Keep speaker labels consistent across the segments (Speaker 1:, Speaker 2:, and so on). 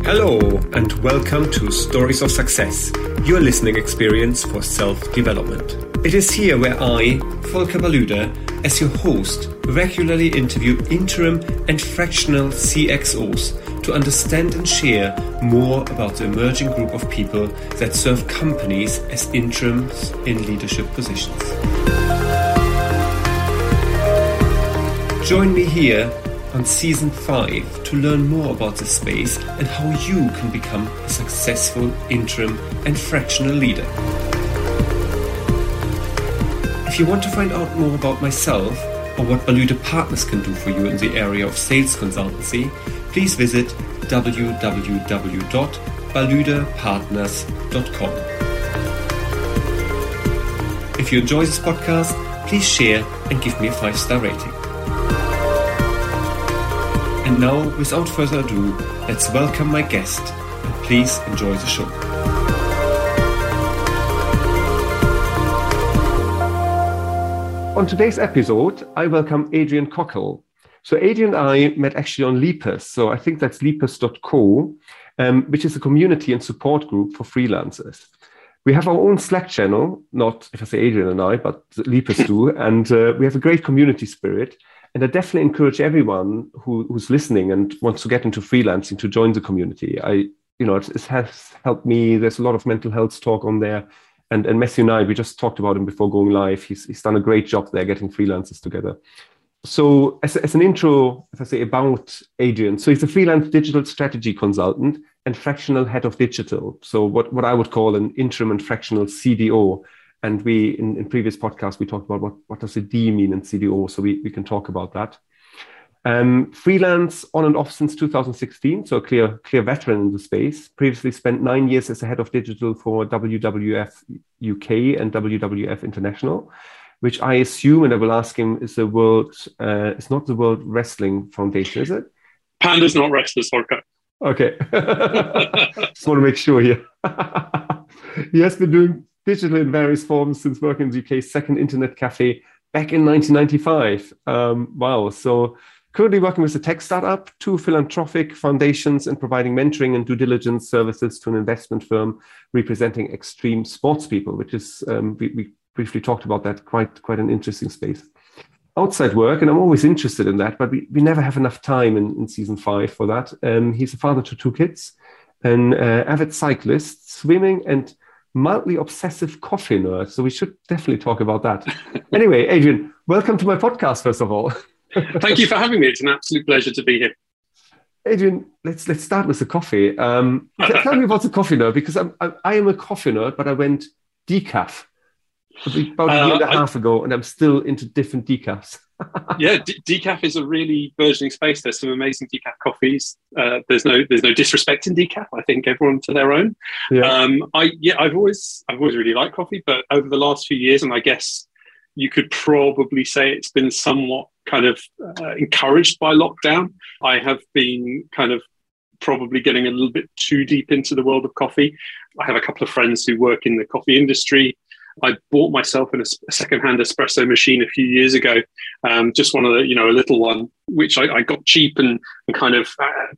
Speaker 1: Hello and welcome to Stories of Success, your listening experience for self-development. It is here where I, Volker Balüder, as your host, regularly interview interim and fractional CXOs to understand and share more about the emerging group of people that serve companies as interims in leadership positions. Join me here on Season 5 to learn more about this space and how you can become a successful interim and fractional leader. If you want to find out more about myself or what Balüder Partners can do for you in the area of sales consultancy, please visit www.balüderpartners.com. If you enjoy this podcast, please share and give me a 5-star rating. And now, without further ado, let's welcome my guest, and please enjoy the show. On today's episode, I welcome Adrian Cockle. So Adrian and I met actually on Lepus. So I think that's lepus.co, which is a community and support group for freelancers. We have our own Slack channel, not if I say Adrian and I, but Lepus do, and we have a great community spirit. And I definitely encourage everyone who's listening and wants to get into freelancing to join the community. It has helped me. There's a lot of mental health talk on there. And Matthew and I, we just talked about him before going live. He's done a great job there getting freelancers together. So as an intro, if I say about Adrian, so he's a freelance digital strategy consultant and fractional head of digital. So what I would call an interim and fractional CDO. And we, in previous podcasts, we talked about what does a D mean in CDO, so we can talk about that. Freelance on and off since 2016, so a clear veteran in the space. Previously spent 9 years as a head of digital for WWF UK and WWF International, which I assume, and I will ask him, is it's not the World Wrestling Foundation, is it?
Speaker 2: Panda's not wrestlers, Volker.
Speaker 1: Okay. Just want to make sure here. He has been doing digital in various forms since working in the UK's second internet cafe back in 1995. Wow. So currently working with a tech startup, 2 philanthropic foundations, and providing mentoring and due diligence services to an investment firm representing extreme sports people, which is, we briefly talked about that, quite an interesting space. Outside work, and I'm always interested in that, but we never have enough time in season 5 for that. He's a father to 2 kids, an avid cyclist, swimming, and mildly obsessive coffee nerd. So we should definitely talk about that. Anyway, Adrian, welcome to my podcast, first of all.
Speaker 2: Thank you for having me. It's an absolute pleasure to be here.
Speaker 1: Adrian, let's start with the coffee. Tell me about the coffee nerd, because I am a coffee nerd, but I went decaf about a year and a half ago, and I'm still into different decafs.
Speaker 2: Yeah, decaf is a really burgeoning space. There's some amazing decaf coffees. There's no disrespect in decaf. I think everyone to their own. Yeah. I've always really liked coffee, but over the last few years, and I guess you could probably say it's been somewhat kind of encouraged by lockdown. I have been kind of probably getting a little bit too deep into the world of coffee. I have a couple of friends who work in the coffee industry. I bought myself a second-hand espresso machine a few years ago, just one of the, a little one, which I got cheap and kind of,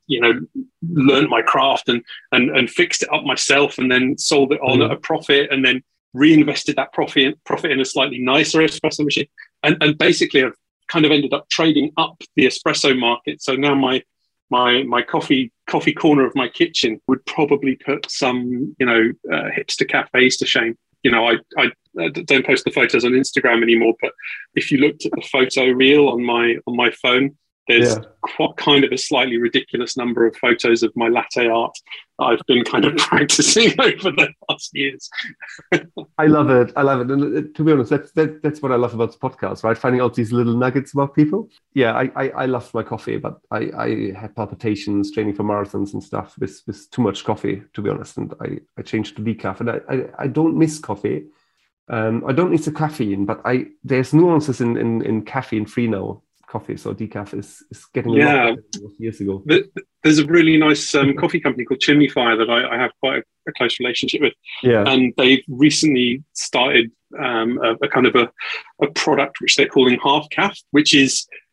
Speaker 2: learned my craft and fixed it up myself, and then sold it on at a profit, and then reinvested that profit in a slightly nicer espresso machine. And basically I've kind of ended up trading up the espresso market. So now my coffee corner of my kitchen would probably put some, hipster cafes to shame. I don't post the photos on Instagram anymore, but if you looked at the photo reel on my phone, there's quite kind of a slightly ridiculous number of photos of my latte art that I've been kind of practicing over the last years.
Speaker 1: I love it. And to be honest, that's what I love about this podcast, right? Finding out these little nuggets about people. Yeah, I love my coffee, but I had palpitations training for marathons and stuff with too much coffee, to be honest. And I changed to decaf, and I don't miss coffee. I don't miss the caffeine, but there's nuances in caffeine-free now. Coffee, so decaf is getting a lot better than it was years ago.
Speaker 2: There's a really nice coffee company called Chimney Fire that I have quite a close relationship with, and they've recently started a kind of a product which they're calling Half Caf, which is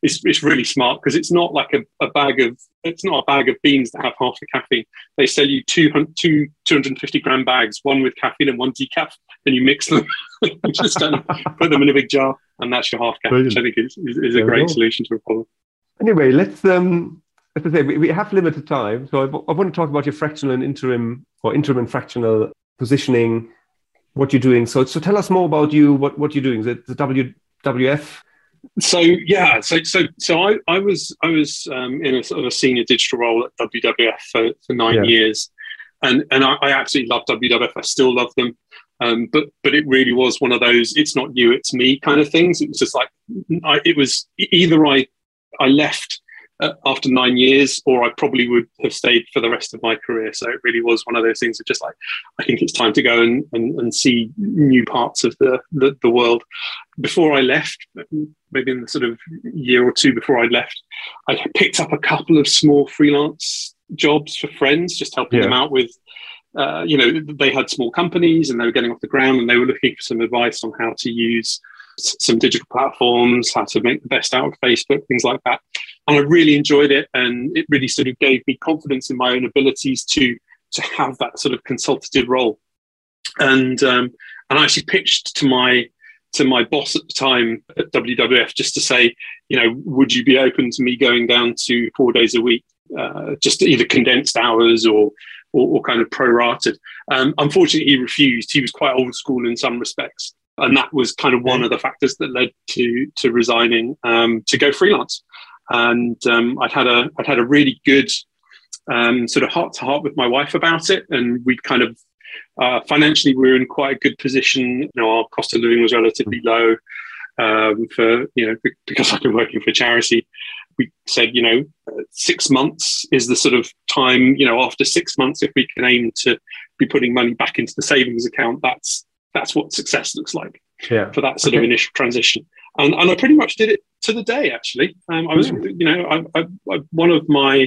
Speaker 2: it's really smart because it's not like a bag of beans that have half the caffeine. They sell you 250 gram bags, one with caffeine and one decaf, and you mix them, just put them in a big jar, and that's your half caff, which I think is a great solution to a problem.
Speaker 1: Anyway, let's as I say, we have limited time, so I want to talk about your fractional and interim, or interim and fractional positioning, what you're doing. So tell us more about you, what you're doing. The WWF.
Speaker 2: So I was in a sort of a senior digital role at WWF for 9 years, and I absolutely love WWF. I still love them, but it really was one of those "it's not you, it's me" kind of things. It was just like it was either I left after 9 years, or I probably would have stayed for the rest of my career. So it really was one of those things of just like, I think it's time to go and see new parts of the world. Before I left, maybe in the sort of year or two before I left, I picked up a couple of small freelance jobs for friends, just helping them out with, they had small companies and they were getting off the ground, and they were looking for some advice on how to use some digital platforms, how to make the best out of Facebook, things like that. And I really enjoyed it, and it really sort of gave me confidence in my own abilities to have that sort of consultative role. And I actually pitched to my boss at the time at WWF just to say, would you be open to me going down to 4 days a week, just either condensed hours or kind of prorated? Unfortunately, he refused. He was quite old school in some respects. And that was kind of one of the factors that led to resigning to go freelance. And I'd had a really good sort of heart to heart with my wife about it, and we'd kind of financially we were in quite a good position. Our cost of living was relatively low because I've been working for charity. We said 6 months is the sort of time. After 6 months, if we can aim to be putting money back into the savings account, that's what success looks like for that sort of initial transition. And I pretty much did it to the day, actually. I was, one of my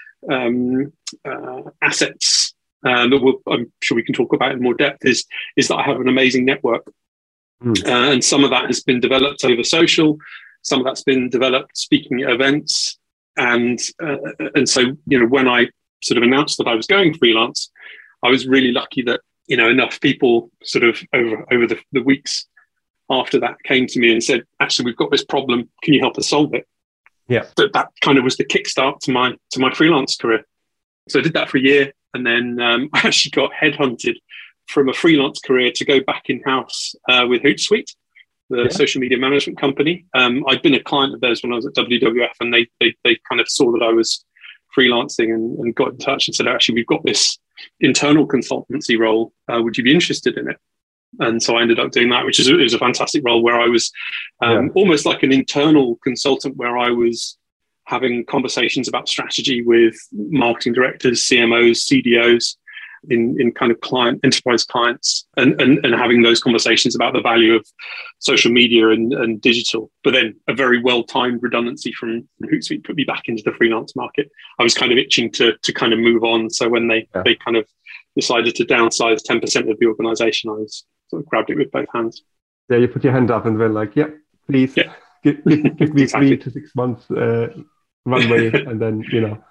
Speaker 2: assets that I'm sure we can talk about in more depth is that I have an amazing network. And some of that has been developed over social. Some of that's been developed speaking at events. And so, when I sort of announced that I was going freelance, I was really lucky that, enough people sort of over the weeks after that came to me and said, actually, we've got this problem. Can you help us solve it?
Speaker 1: Yeah.
Speaker 2: That kind of was the kickstart to my freelance career. So I did that for a year. And then I actually got headhunted from a freelance career to go back in-house with Hootsuite, the social media management company. I'd been a client of theirs when I was at WWF, and they kind of saw that I was freelancing and got in touch and said, actually, we've got this internal consultancy role. Would you be interested in it? And so I ended up doing that, which is a fantastic role where I was almost like an internal consultant, where I was having conversations about strategy with marketing directors, CMOs, CDOs in kind of enterprise clients, and having those conversations about the value of social media and digital. But then a very well-timed redundancy from Hootsuite put me back into the freelance market. I was kind of itching to kind of move on. So when they kind of decided to downsize 10% of the organization, I was sort of grabbed it with both hands.
Speaker 1: Yeah, you put your hand up and went like, please give me 3 to 6 months runway, and then,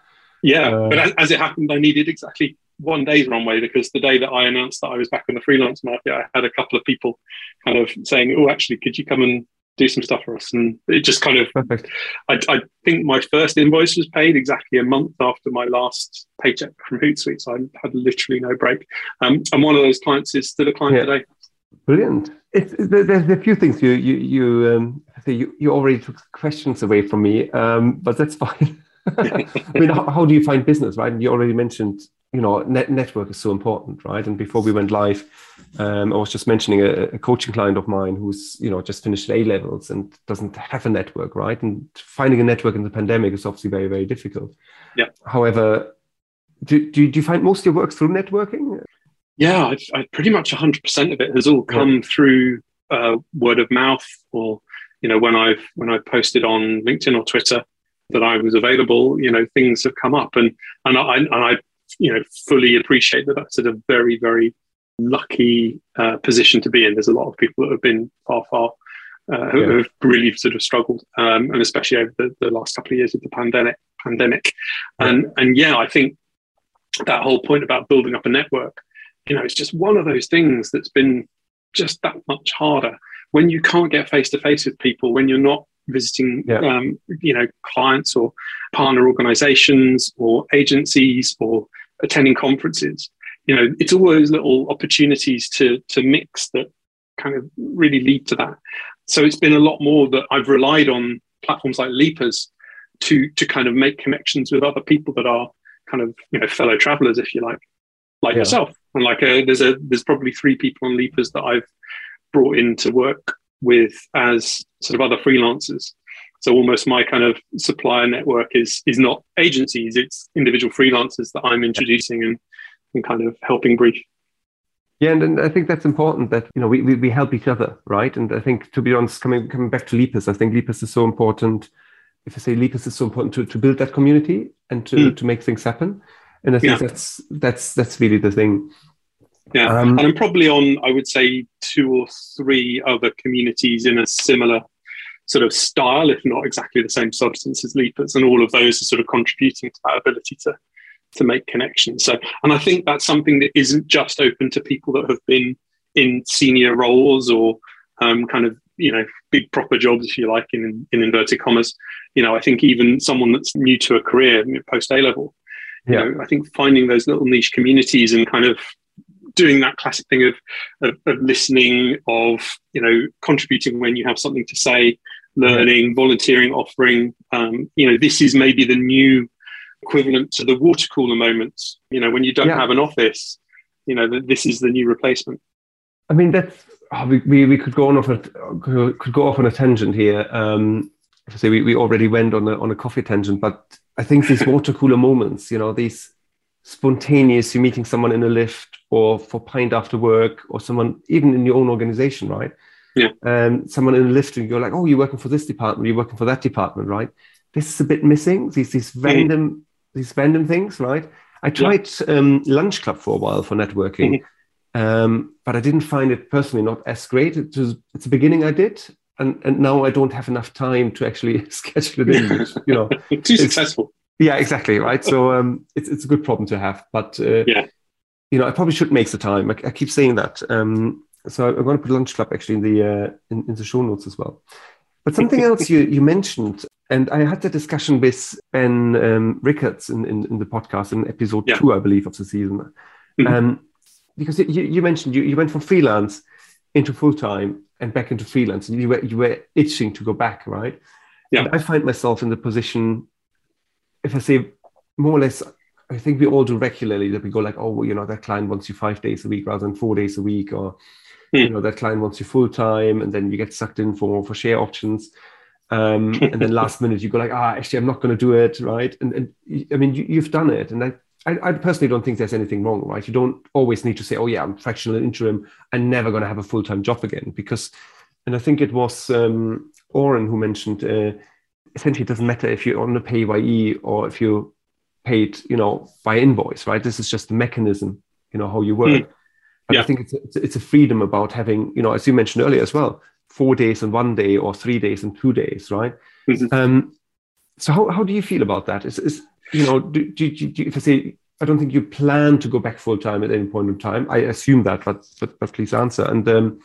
Speaker 2: but as it happened, I needed exactly 1 day's runway, because the day that I announced that I was back in the freelance market, I had a couple of people kind of saying, oh, actually, could you come and do some stuff for us? And it just kind of,
Speaker 1: perfect.
Speaker 2: I think my first invoice was paid exactly a month after my last paycheck from Hootsuite, so I had literally no break. And one of those clients is still a client today.
Speaker 1: Brilliant. There's a few things you already took questions away from me, but that's fine. I mean, how do you find business, right? And you already mentioned, network is so important, right? And before we went live, I was just mentioning a coaching client of mine who's, just finished A-levels and doesn't have a network, right? And finding a network in the pandemic is obviously very, very difficult. Yeah. However, do you find most of your work through networking?
Speaker 2: Yeah, I pretty much 100% of it has all come through word of mouth, or when I posted on LinkedIn or Twitter that I was available, things have come up, and I fully appreciate that. That's a very, very lucky position to be in. There's a lot of people that have been far who have really sort of struggled, and especially over the last couple of years of the pandemic. And yeah, I think that whole point about building up a network, it's just one of those things that's been just that much harder when you can't get face to face with people, when you're not visiting, clients or partner organizations or agencies or attending conferences. It's all those little opportunities to mix that kind of really lead to that. So it's been a lot more that I've relied on platforms like Leapers to kind of make connections with other people that are kind of, fellow travelers, if you like yourself. And there's probably 3 people on Leapers that I've brought in to work with as sort of other freelancers. So almost my kind of supplier network is not agencies, it's individual freelancers that I'm introducing and kind of helping brief.
Speaker 1: Yeah, and I think that's important that, we help each other, right? And I think, to be honest, coming back to Leapers, I think Leapers is so important. If I say Leapers is so important to build that community and to make things happen. And I think that's really the thing.
Speaker 2: Yeah, and I'm probably on, I would say, 2 or 3 other communities in a similar sort of style, if not exactly the same substance as Leapers, and all of those are sort of contributing to that ability to make connections. So, and I think that's something that isn't just open to people that have been in senior roles or kind of, big proper jobs, if you like, in inverted commas. I think even someone that's new to a career post A-level, I think finding those little niche communities and kind of doing that classic thing of listening, of contributing when you have something to say, learning, volunteering, offering. This is maybe the new equivalent to the water cooler moments. When you don't have an office, this is the new replacement.
Speaker 1: I mean, that's we could go off on a tangent here. So we already went on a coffee tangent, but I think these water cooler moments, these spontaneous, you're meeting someone in a lift or for pint after work, or someone even in your own organization, right?
Speaker 2: Yeah.
Speaker 1: Someone in a lift and you're like, oh, you're working for this department, you're working for that department, right? This is a bit missing. These random things, right? I tried Lunch Club for a while for networking, but I didn't find it personally not as great. At the beginning I did, and now I don't have enough time to actually schedule it in.
Speaker 2: Too successful.
Speaker 1: Yeah, exactly, right. So it's a good problem to have, but I probably should make the time. I keep saying that. So I'm going to put Lunch Club actually in the show notes as well. But something else you mentioned, and I had the discussion with Ben Rickards in the podcast in episode 2, I believe, of the season. Because you mentioned you went from freelance into full-time and back into freelance, and you were itching to go back, right? Yeah. And I find myself in the position, if I say more or less, I think we all do regularly, that we go like, oh, that client wants you 5 days a week rather than 4 days a week, or that client wants you full time, and then you get sucked in for share options, and then last minute you go like, actually I'm not going to do it, right? And I mean you've done it, and I personally don't think there's anything wrong, right? You don't always need to say, oh yeah, I'm fractional and interim, I'm never going to have a full time job again, because, and I think it was Oren who mentioned, essentially it doesn't matter if you're on the PAYE or if you paid, by invoice, right? This is just the mechanism, how you work. But I think it's a freedom about having, as you mentioned earlier as well, 4 days and 1 day, or 3 days and 2 days, right? So how do you feel about that? Do if I say, I don't think you plan to go back full time at any point in time. I assume that, but please answer. And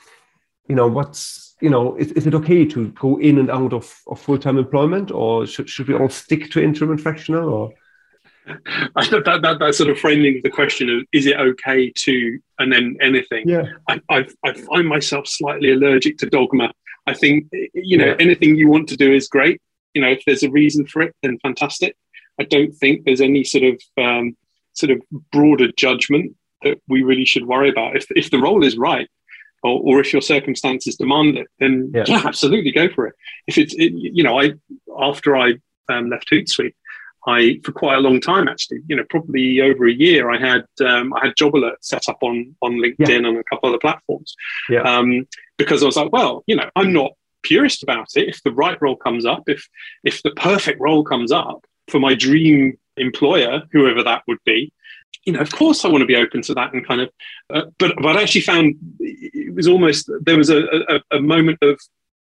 Speaker 1: is it okay to go in and out of full time employment, or should we all stick to interim and fractional? Or
Speaker 2: I thought that sort of framing the question of, is it okay to, and then anything?
Speaker 1: Yeah,
Speaker 2: I find myself slightly allergic to dogma. I think anything you want to do is great. If there's a reason for it, then fantastic. I don't think there's any sort of broader judgment that we really should worry about. If the role is right, or if your circumstances demand it, then absolutely go for it. If it's after I left Hootsuite, for quite a long time, actually, probably over a year, I had job alerts set up on LinkedIn and a couple other platforms, because I was like, well, I'm not purist about it. If the right role comes up, if the perfect role comes up for my dream employer, whoever that would be, of course I want to be open to that, and kind of, but I actually found it was almost, there was a moment of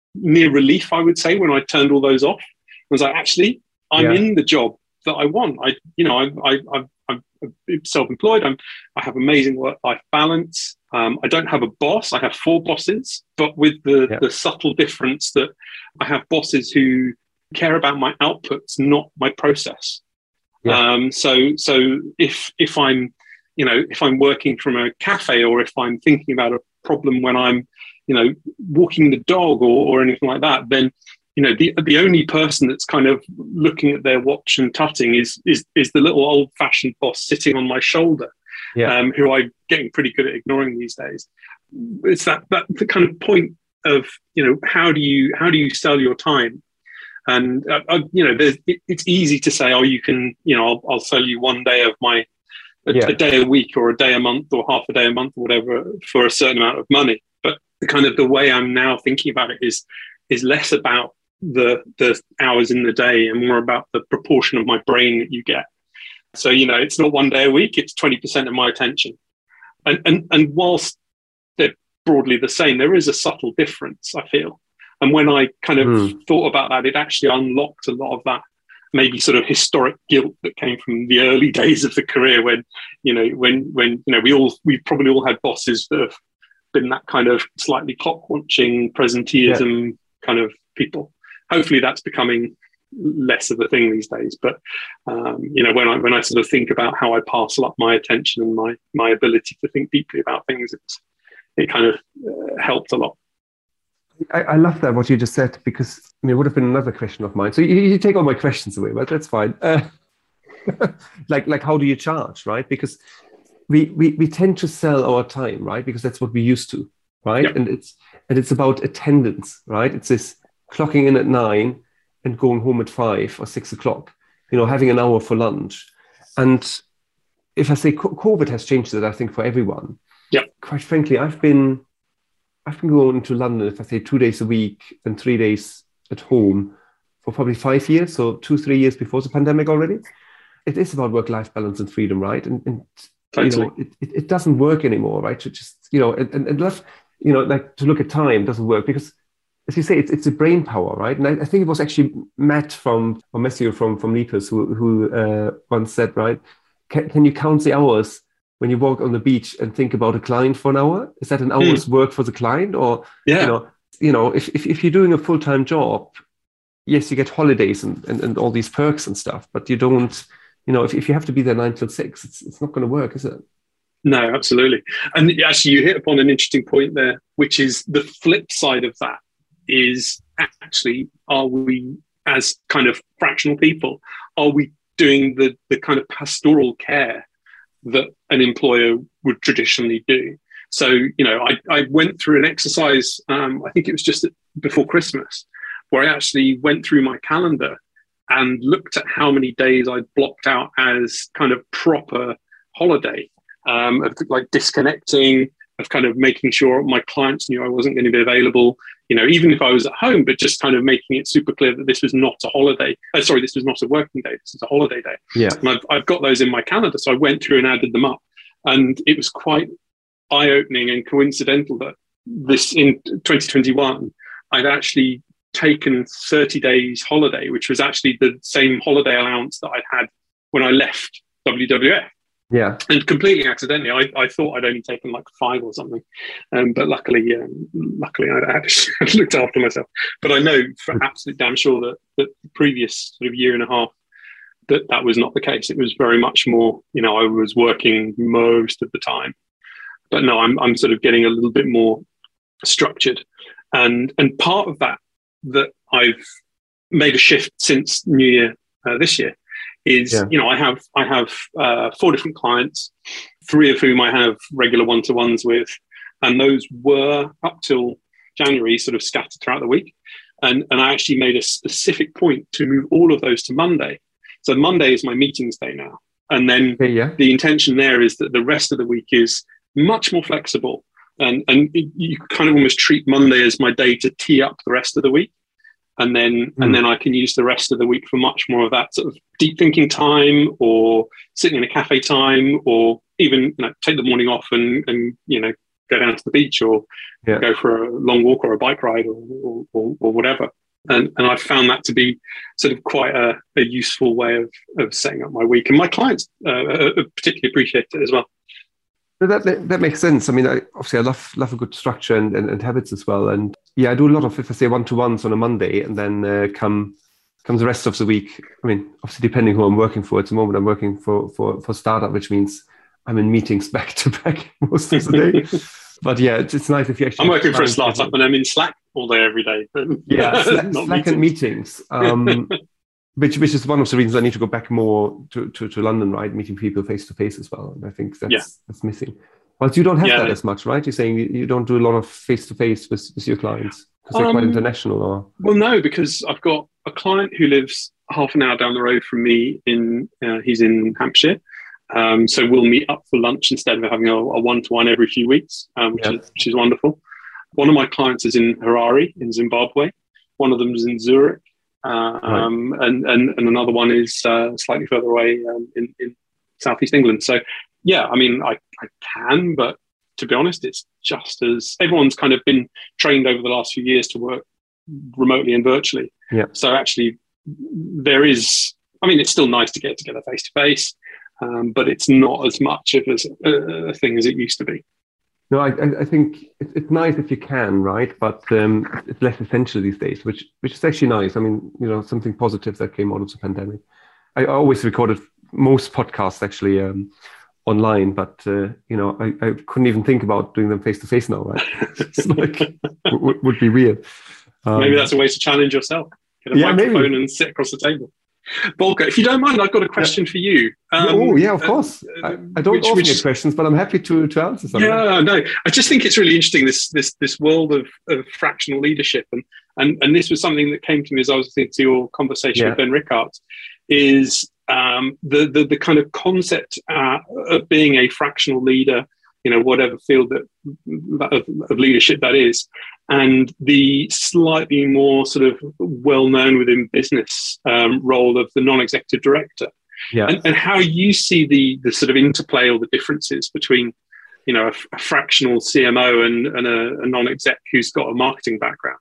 Speaker 2: near relief, I would say, when I turned all those off. I was like, actually, I'm in the job that I want. I'm self-employed. I have amazing work-life balance. I don't have a boss. I have 4 bosses, but with the subtle difference that I have bosses who care about my outputs, not my process. So if I'm, if I'm working from a cafe, or if I'm thinking about a problem when I'm, walking the dog or anything like that, then the only person that's kind of looking at their watch and tutting is the little old-fashioned boss sitting on my shoulder, who I'm getting pretty good at ignoring these days. It's that the kind of point of how do you sell your time? And it's easy to say, oh, you can, I'll sell you one day of a day a week, or a day a month, or half a day a month, or whatever, for a certain amount of money. But the way I'm now thinking about it is less about the hours in the day and more about the proportion of my brain that you get. So, it's not one day a week, it's 20% of my attention. And whilst they're broadly the same, there is a subtle difference, I feel. And when I kind of thought about that, it actually unlocked a lot of that maybe sort of historic guilt that came from the early days of the career, when we probably all had bosses that have been that kind of slightly clock watching presenteeism kind of people. Hopefully that's becoming less of a thing these days. But when I sort of think about how I parcel up my attention and my ability to think deeply about things, it kind of helped a lot.
Speaker 1: I love that, what you just said, because it would have been another question of mine. So you take all my questions away, but that's fine. Like how do you charge, right? Because we tend to sell our time, right? Because that's what we used to, right? Yep. And it's about attendance, right? It's this clocking in at 9 and going home at 5 or 6 o'clock, having an hour for lunch. And if I say COVID has changed that, I think, for everyone.
Speaker 2: Yeah.
Speaker 1: Quite frankly, I've been going to London, if I say 2 days a week and 3 days at home, for probably 5 years, so 2-3 years before the pandemic already. It is about work-life balance and freedom, right? And
Speaker 2: totally.
Speaker 1: It doesn't work anymore, right? To just, and love, like to look at time doesn't work, because, as you say, it's a brain power, right? And I think it was actually Matthew from Lepus who once said, right, can you count the hours when you walk on the beach and think about a client for an hour? Is that an hour's work for the client? Or, if you're doing a full-time job, yes, you get holidays and all these perks and stuff, but you don't, if you have to be there 9 till 6, it's not going to work, is it?
Speaker 2: No, absolutely. And actually, you hit upon an interesting point there, which is the flip side of that is actually, are we, as kind of fractional people, are we doing the kind of pastoral care that an employer would traditionally do? So, I went through an exercise, I think it was just before Christmas, where I actually went through my calendar and looked at how many days I'd blocked out as kind of proper holiday, of like disconnecting, of kind of making sure my clients knew I wasn't going to be available, even if I was at home, but just kind of making it super clear that this was not a holiday. This was not a working day. This is a holiday day.
Speaker 1: Yeah.
Speaker 2: And I've got those in my calendar. So I went through and added them up. And it was quite eye-opening and coincidental that this, in 2021, I'd actually taken 30 days holiday, which was actually the same holiday allowance that I'd had when I left WWF.
Speaker 1: Yeah.
Speaker 2: And completely accidentally, I thought I'd only taken like 5 or something. But luckily I actually looked after myself. But I know for absolute damn sure that the previous sort of year and a half, that was not the case. It was very much more, I was working most of the time. But no, I'm sort of getting a little bit more structured. And part of that I've made a shift since New Year this year is, I have 4 different clients, 3 of whom I have regular one-to-ones with, and those were up till January sort of scattered throughout the week. And I actually made a specific point to move all of those to Monday. So Monday is my meetings day now. And then the intention there is that the rest of the week is much more flexible. And you kind of almost treat Monday as my day to tee up the rest of the week. And then I can use the rest of the week for much more of that sort of deep thinking time, or sitting in a cafe time, or even take the morning off and go down to the beach or go for a long walk or a bike ride or whatever. And I found that to be sort of quite a useful way of setting up my week. And my clients particularly appreciate it as well.
Speaker 1: That makes sense. I mean, I love a good structure and habits as well. And yeah, I do a lot of, if I say, one-to-ones on a Monday, and then comes the rest of the week. I mean, obviously, depending who I'm working for. At the moment, I'm working for startup, which means I'm in meetings back to back most of the day. But yeah, it's nice if you actually...
Speaker 2: I'm working for a startup and I'm in Slack all day, every day.
Speaker 1: Yeah, Slack and meetings, which is one of the reasons I need to go back more to London, right? Meeting people face-to-face as well. And I think that's missing. Well, you don't have that as much, right? You're saying you don't do a lot of face-to-face with your clients because they're quite international, or...
Speaker 2: Well, no, because I've got a client who lives half an hour down the road from me. He's in Hampshire. So we'll meet up for lunch instead of having a one-to-one every few weeks, which is wonderful. One of my clients is in Harare in Zimbabwe. One of them is in Zurich, and another one is slightly further away in southeast England. So yeah, I mean, I can, but to be honest, it's just as everyone's kind of been trained over the last few years to work remotely and virtually.
Speaker 1: Yeah.
Speaker 2: So actually, it's still nice to get together face to face. But it's not as much of a thing as it used to be.
Speaker 1: No, I think it's nice if you can, right? But it's less essential these days, which is actually nice. I mean, something positive that came out of the pandemic. I always recorded most podcasts actually online, but I couldn't even think about doing them face to face now, right? It's like would be weird.
Speaker 2: Maybe that's a way to challenge yourself. Get a microphone and sit across the table. Volker, if you don't mind, I've got a question for you.
Speaker 1: Of course. I don't often get questions, but I'm happy to answer something.
Speaker 2: Yeah, no, I just think it's really interesting, this world of fractional leadership. And this was something that came to me as I was listening to your conversation with Ben Rickard, is the kind of concept of being a fractional leader, whatever field of leadership that is, and the slightly more sort of well-known within business role of the non-executive director, and how you see the sort of interplay or the differences between, a fractional CMO and a non-exec who's got a marketing background.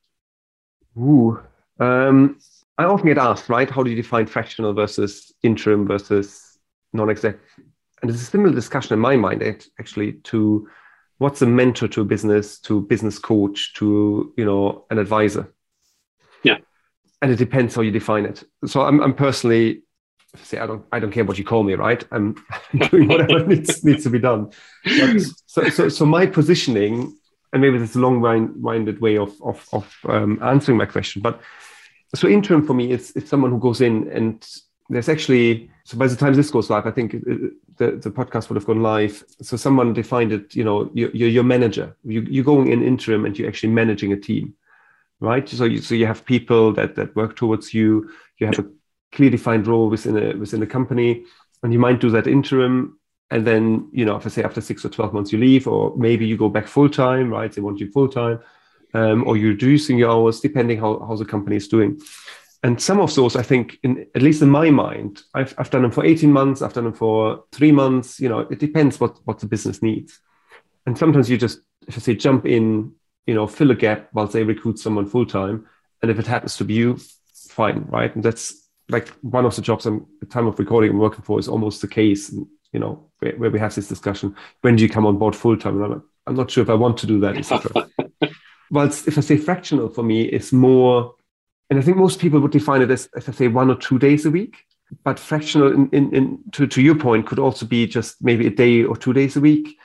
Speaker 1: I often get asked, right, how do you define fractional versus interim versus non-exec? And there's a similar discussion in my mind, actually, to what's a mentor to a business coach, to, an advisor.
Speaker 2: Yeah. And
Speaker 1: it depends how you define it. So I'm personally, I don't care what you call me, right? I'm doing whatever needs to be done. But so my positioning, and maybe this is a long-winded way of answering my question, but so interim for me, it's someone who goes in, and there's actually, so by the time this goes live, I think the podcast would have gone live. So someone defined it, you're your manager. You're going in interim and you're actually managing a team, right? So you have people that work towards you. You have a clearly defined role within a company, and you might do that interim. And then, if I say after 6 or 12 months you leave, or maybe you go back full time, right? They want you full time, or you're reducing your hours, depending how the company is doing. And some of those, I think, at least in my mind, I've done them for 18 months, I've done them for 3 months. It depends what the business needs. And sometimes you just, if I say, jump in, fill a gap while they recruit someone full time. And if it happens to be you, fine, right? And that's like one of the jobs at the time of recording I'm working for is almost the case, where we have this discussion. When do you come on board full time? And I'm not sure if I want to do that, etc. Whilst if I say fractional, for me, it's more. And I think most people would define it as, if I say, 1 or 2 days a week. But fractional, to your point, could also be just maybe a day or 2 days a week,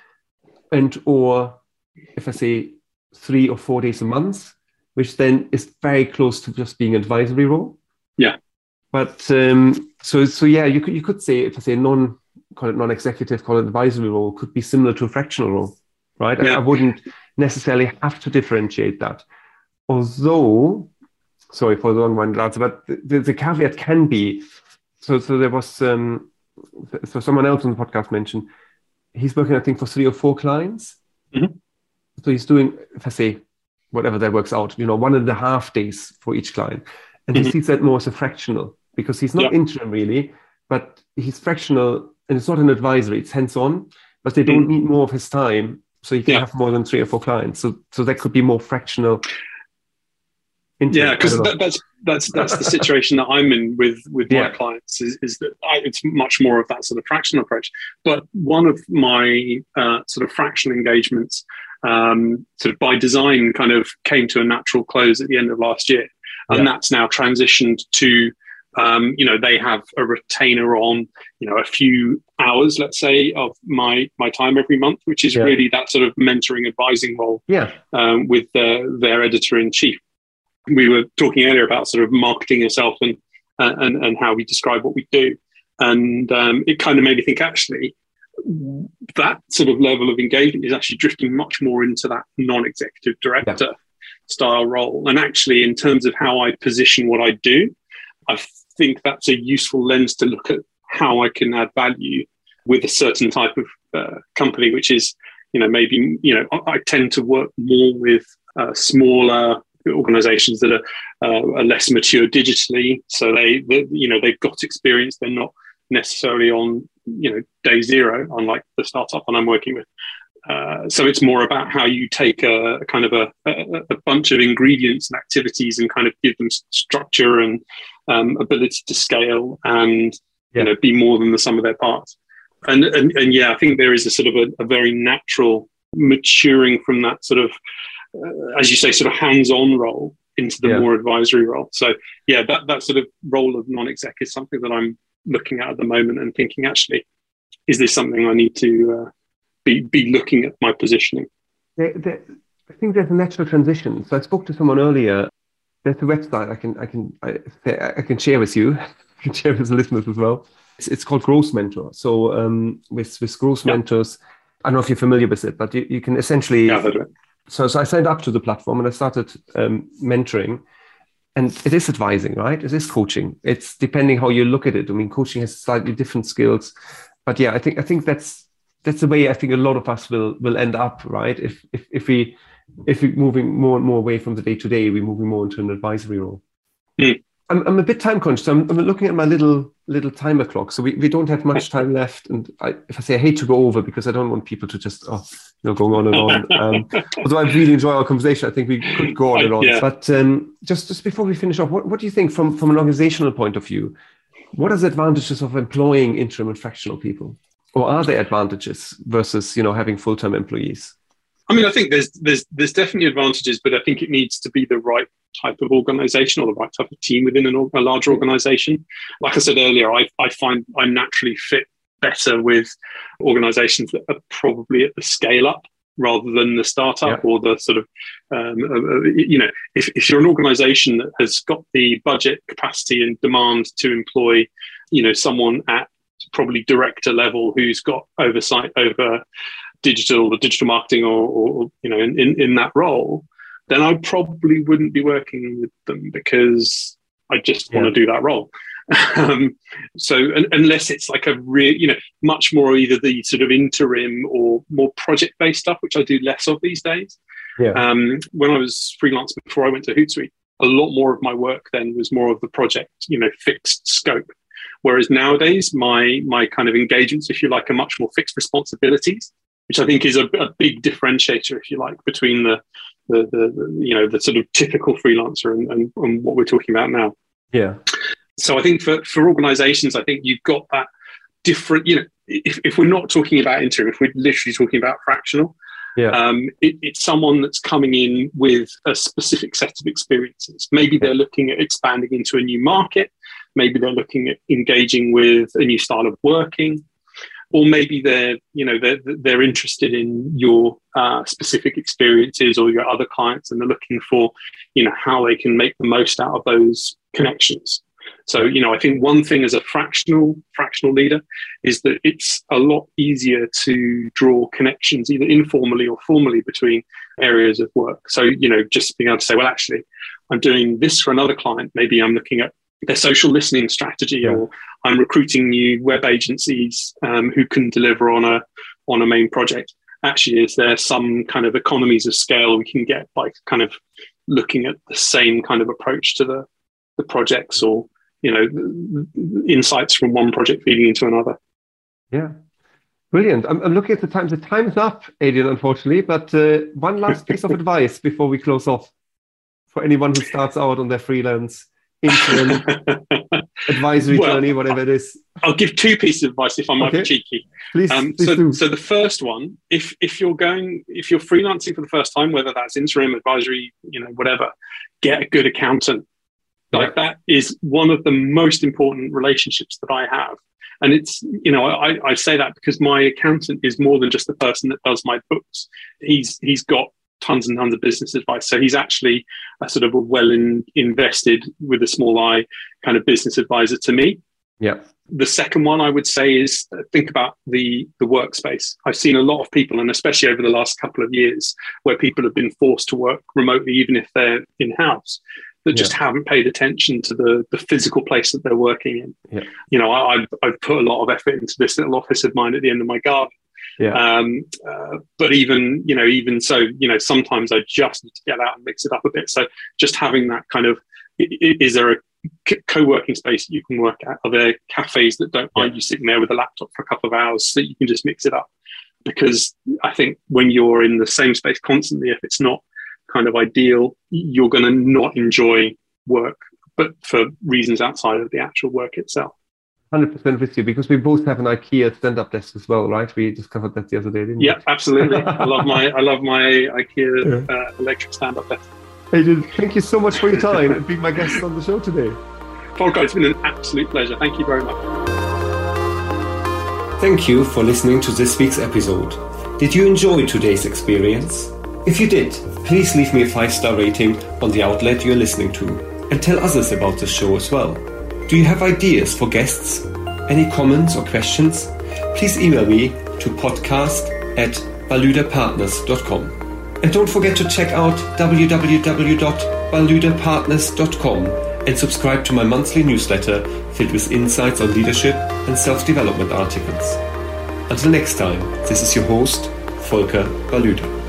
Speaker 1: or if I say 3 or 4 days a month, which then is very close to just being an advisory role.
Speaker 2: Yeah.
Speaker 1: But so yeah, you could say, if I say call it non-executive, call it advisory role, could be similar to a fractional role, right? Yeah. I wouldn't necessarily have to differentiate that, although. Sorry for the long-winded answer, but the caveat can be, so there was, so someone else on the podcast mentioned, he's working, I think, for 3 or 4 clients.
Speaker 2: Mm-hmm.
Speaker 1: So he's doing, if I say, whatever that works out, 1.5 days for each client. And he sees that more as a fractional, because he's not interim really, but he's fractional, and it's not an advisory, it's hands-on, but they don't need more of his time So you can have more than 3 or 4 clients. So that could be more fractional.
Speaker 2: Yeah, because that's the situation that I'm in with my clients is that it's much more of that sort of fractional approach. But one of my sort of fractional engagements, sort of by design, kind of came to a natural close at the end of last year, and that's now transitioned to. They have a retainer on, a few hours, let's say, of my time every month, which is really that sort of mentoring, advising role with their editor-in-chief. We were talking earlier about sort of marketing yourself and how we describe what we do. And it kind of made me think, actually, that sort of level of engagement is actually drifting much more into that non-executive director style role. And actually, in terms of how I position what I do, I think that's a useful lens to look at how I can add value with a certain type of company, which is, maybe, I tend to work more with smaller organizations that are less mature digitally. So they've got experience. They're not necessarily on, day zero, unlike the startup that I'm working with. So it's more about how you take a kind of a bunch of ingredients and activities and kind of give them structure and ability to scale and be more than the sum of their parts. And I think there is a sort of a very natural maturing from that sort of, as you say, sort of hands-on role into the more advisory role. So that sort of role of non-exec is something that I'm looking at the moment and thinking, actually, is this something I need to be looking at my positioning?
Speaker 1: I think there's a natural transition. So I spoke to someone earlier. There's a website I can share with you. I can share with the listeners as well. It's called Growth Mentor. So with Growth Mentors, I don't know if you're familiar with it, but you can essentially.
Speaker 2: Yeah, I've heard of it.
Speaker 1: So I signed up to the platform and I started mentoring, and it is advising, right? It is coaching. It's depending how you look at it. I mean, coaching has slightly different skills, but I think that's the way I think a lot of us will end up, right? If we're moving more and more away from the day to day, we're moving more into an advisory role. Mm. I'm a bit time conscious. I'm looking at my little timer clock. So we don't have much time left. And if I say I hate to go over because I don't want people to just going on and on. Although I really enjoy our conversation, I think we could go on and on. Yeah. But just before we finish off, what do you think from an organizational point of view? What are the advantages of employing interim and fractional people? Or are there advantages versus having full-time employees?
Speaker 2: I mean, I think there's definitely advantages, but I think it needs to be the right type of organization or the right type of team within a large organization. Like I said earlier, I find I naturally fit better with organizations that are probably at the scale up rather than the startup or the sort of, if you're an organization that has got the budget, capacity and demand to employ, someone at probably director level who's got oversight over digital marketing or in that role, then I probably wouldn't be working with them because I just want to do that role. So unless it's like a real, much more either the sort of interim or more project-based stuff, which I do less of these days. Yeah. When I was freelance before I went to Hootsuite, a lot more of my work then was more of the project, fixed scope. Whereas nowadays, my kind of engagements, if you like, are much more fixed responsibilities, which I think is a big differentiator, if you like, between the sort of typical freelancer and what we're talking about now. Yeah. So I think for organizations, I think you've got that different, if we're not talking about interim, if we're literally talking about fractional, it's someone that's coming in with a specific set of experiences. Maybe they're looking at expanding into a new market. Maybe they're looking at engaging with a new style of working, or maybe they're interested in your specific experiences or your other clients, and they're looking for, how they can make the most out of those connections. So, I think one thing as a fractional leader is that it's a lot easier to draw connections either informally or formally between areas of work. So, just being able to say, well, actually, I'm doing this for another client. Maybe I'm looking at their social listening strategy, or I'm recruiting new web agencies who can deliver on a main project. Actually, is there some kind of economies of scale we can get by kind of looking at the same kind of approach to the projects, or insights from one project feeding into another?
Speaker 1: Yeah, Brilliant. I'm looking at the time. The time is up, Adrian, unfortunately, but one last piece of advice before we close off for anyone who starts out on their freelance interim advisory journey, whatever it is.
Speaker 2: I'll give two pieces of advice if I might be cheeky.
Speaker 1: Please do.
Speaker 2: So the first one, if you're freelancing for the first time, whether that's interim, advisory, whatever, get a good accountant. That is one of the most important relationships that I have. And it's, I say that because my accountant is more than just the person that does my books. He's got tons and tons of business advice. So he's actually a sort of a invested with a small I kind of business advisor to me.
Speaker 1: Yeah.
Speaker 2: The second one I would say is think about the workspace. I've seen a lot of people, and especially over the last couple of years, where people have been forced to work remotely, even if they're in-house, that just haven't paid attention to the physical place that they're working in. Yeah. I've put a lot of effort into this little office of mine at the end of my garden. Yeah. But even so, sometimes I just need to get out and mix it up a bit. So just having that kind of, is there a co-working space that you can work at? Are there cafes that don't mind you sitting there with a laptop for a couple of hours so that you can just mix it up? Because I think when you're in the same space constantly, if it's not kind of ideal, you're going to not enjoy work, but for reasons outside of the actual work itself.
Speaker 1: 100% with you, because we both have an IKEA stand-up desk as well, right? We discovered that the other day, didn't we?
Speaker 2: Yeah, absolutely. I love my IKEA electric stand-up desk.
Speaker 1: Adrian, thank you so much for your time and being my guest on the show today.
Speaker 2: Volker, it's been an absolute pleasure. Thank you very much.
Speaker 3: Thank you for listening to this week's episode. Did you enjoy today's experience? If you did, please leave me a 5-star rating on the outlet you're listening to and tell others about the show as well. Do you have ideas for guests? Any comments or questions? Please email me to podcast@baludapartners.com. And don't forget to check out www.baludapartners.com and subscribe to my monthly newsletter filled with insights on leadership and self-development articles. Until next time, this is your host, Volker Baluda.